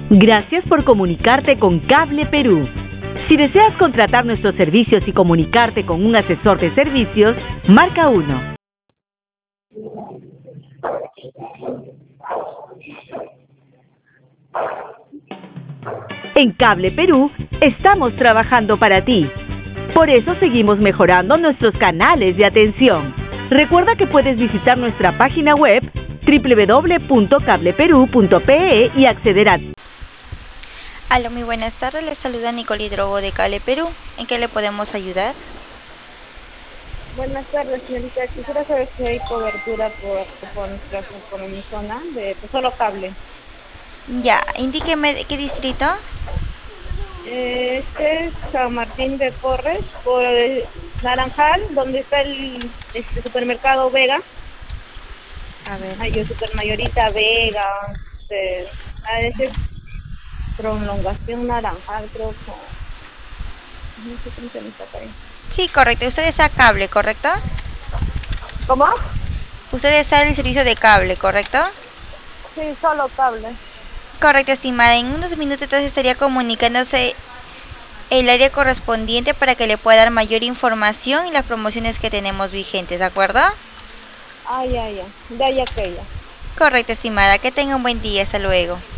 Gracias por comunicarte con Cable Perú. Si deseas contratar nuestros servicios y comunicarte con un asesor de servicios, marca 1. En Cable Perú estamos trabajando para ti. Por eso seguimos mejorando nuestros canales de atención. Recuerda que puedes visitar nuestra página web www.cableperú.pe y acceder a... Aló, muy buenas tardes, les saluda Nicole Drogo de Cable Perú. ¿En qué le podemos ayudar? Buenas tardes, señorita. Quisiera saber si hay cobertura por mi zona de solo cable. Ya, indíqueme de qué distrito. Este es San Martín de Porres, por el Naranjal, donde está el supermercado Vega. A ver. Hay el supermayorista Vega. Ese prolongación Naranjal, creo que... No sé cómo se llama esta calle. Sí, correcto. Usted está cable, ¿correcto? ¿Cómo? Usted está en el servicio de cable, ¿correcto? Sí, solo cable. Correcto, estimada. En unos minutos entonces estaría comunicándose el área correspondiente para que le pueda dar mayor información y las promociones que tenemos vigentes, ¿de acuerdo? Ah, ya. De allá que ya. Correcto, estimada. Que tenga un buen día. Hasta luego.